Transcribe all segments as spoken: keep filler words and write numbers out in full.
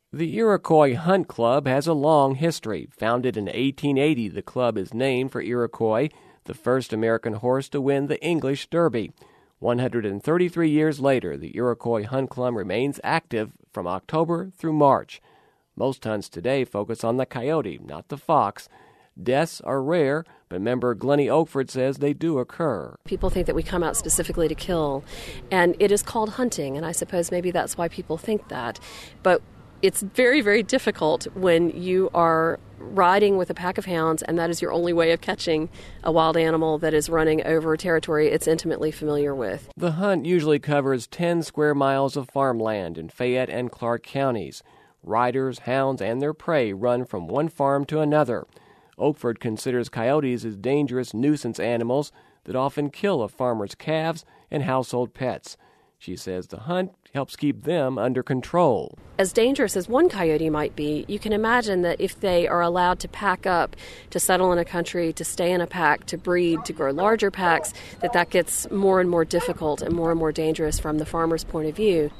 The Iroquois Hunt Club has a long history. Founded in eighteen eighty, the club is named for Iroquois, the first American horse to win the English Derby. one hundred thirty-three years later, the Iroquois Hunt Club remains active from October through March. Most hunts today focus on the coyote, not the fox. Deaths are rare, but member Glennie Oakford says they do occur. People think that we come out specifically to kill, and it is called hunting, and I suppose maybe that's why people think that. But it's very, very difficult when you are riding with a pack of hounds, and that is your only way of catching a wild animal that is running over territory it's intimately familiar with. The hunt usually covers ten square miles of farmland in Fayette and Clark counties. Riders, hounds, and their prey run from one farm to another. Oakford considers coyotes as dangerous nuisance animals that often kill a farmer's calves and household pets. She says the hunt helps keep them under control. As dangerous as one coyote might be, you can imagine that if they are allowed to pack up, to settle in a country, to stay in a pack, to breed, to grow larger packs, that that gets more and more difficult and more and more dangerous from the farmer's point of view.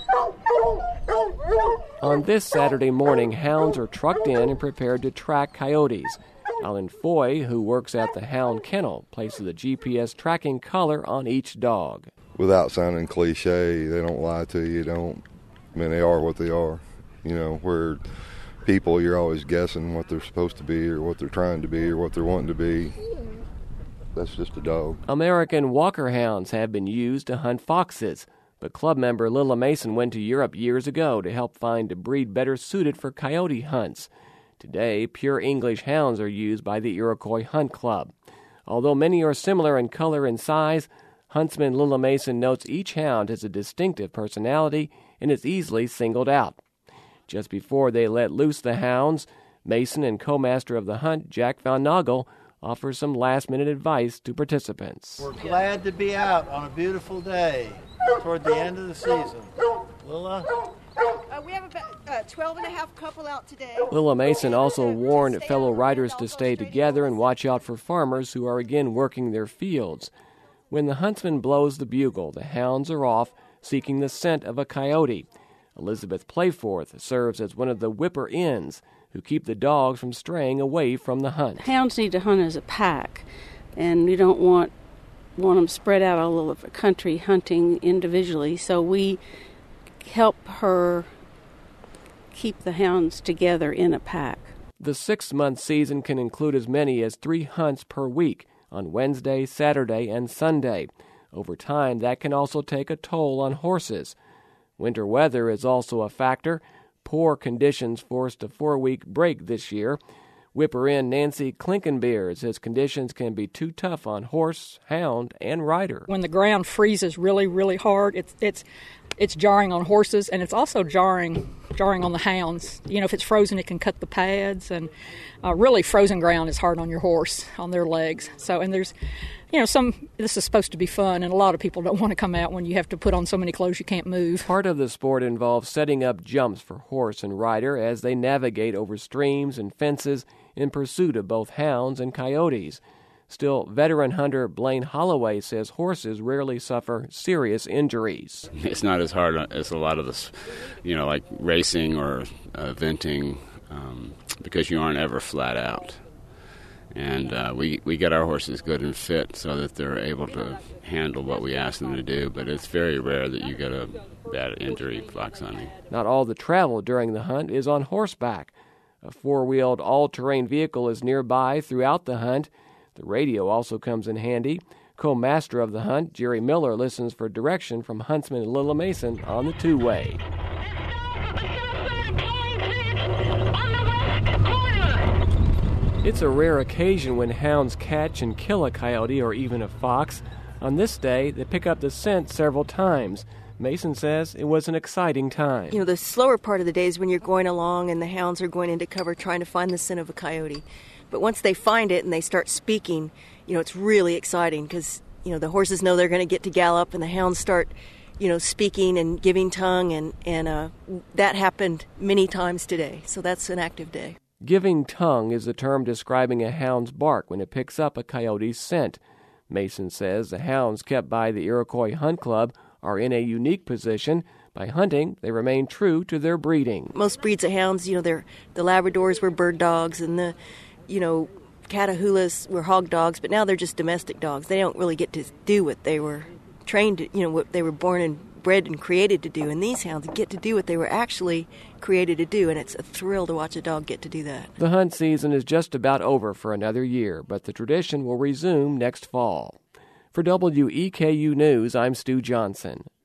On this Saturday morning, hounds are trucked in and prepared to track coyotes. Alan Foy, who works at the hound kennel, places a G P S tracking collar on each dog. Without sounding cliche, they don't lie to you. Don't. I mean, they are what they are. You know, where people, you're always guessing what they're supposed to be or what they're trying to be or what they're wanting to be. That's just a dog. American Walker hounds have been used to hunt foxes, but club member Lilla Mason went to Europe years ago to help find a breed better suited for coyote hunts. Today, pure English hounds are used by the Iroquois Hunt Club. Although many are similar in color and size, huntsman Lilla Mason notes each hound has a distinctive personality and is easily singled out. Just before they let loose the hounds, Mason and co-master of the hunt, Jack Van Nagel, offers some last-minute advice to participants. We're glad to be out on a beautiful day toward the end of the season. Lilla? Uh, we have about uh, twelve and a half couple out today. Lilla Mason also warned fellow riders to stay together and watch out for farmers who are again working their fields. When the huntsman blows the bugle, the hounds are off, seeking the scent of a coyote. Elizabeth Playforth serves as one of the whipper-ins who keep the dogs from straying away from the hunt. Hounds need to hunt as a pack, and you don't want want them spread out all over the country hunting individually, so we help her keep the hounds together in a pack. The six-month season can include as many as three hunts per week on Wednesday, Saturday, and Sunday. Over time, that can also take a toll on horses. Winter weather is also a factor. Poor conditions forced a four-week break this year. Whipper-in Nancy Klinkenbeer says conditions can be too tough on horse, hound, and rider. When the ground freezes really, really hard, it's it's it's jarring on horses, and it's also jarring jarring on the hounds. You know, if it's frozen, it can cut the pads, and uh, really frozen ground is hard on your horse, on their legs. So, and there's, you know, some, this is supposed to be fun, and a lot of people don't want to come out when you have to put on so many clothes you can't move. Part of the sport involves setting up jumps for horse and rider as they navigate over streams and fences in pursuit of both hounds and coyotes. Still, veteran hunter Blaine Holloway says horses rarely suffer serious injuries. It's not as hard as a lot of this, you know, like racing or uh, eventing, um, because you aren't ever flat out. And uh, we, we get our horses good and fit so that they're able to handle what we ask them to do, but it's very rare that you get a bad injury fox hunting. Not all the travel during the hunt is on horseback. A four-wheeled all-terrain vehicle is nearby throughout the hunt. The radio also comes in handy. Co-master of the hunt, Jerry Miller, listens for direction from huntsman Lilla Mason on the two-way. It's a rare occasion when hounds catch and kill a coyote or even a fox. On this day, they pick up the scent several times. Mason says it was an exciting time. You know, the slower part of the day is when you're going along and the hounds are going into cover trying to find the scent of a coyote. But once they find it and they start speaking, you know, it's really exciting because, you know, the horses know they're going to get to gallop and the hounds start, you know, speaking and giving tongue. And, and uh, that happened many times today. So that's an active day. Giving tongue is the term describing a hound's bark when it picks up a coyote's scent. Mason says the hounds kept by the Iroquois Hunt Club are in a unique position By hunting, they remain true to their breeding. Most breeds of hounds, you know, they're the Labradors were bird dogs, and the, you know, Catahoulas were hog dogs, but now they're just domestic dogs. They don't really get to do what they were trained to, you know, what they were born and bred and created to do. And these hounds get to do what they were actually created to do, and it's a thrill to watch a dog get to do that. The hunt season is just about over for another year, but the tradition will resume next fall. For W E K U News, I'm Stu Johnson.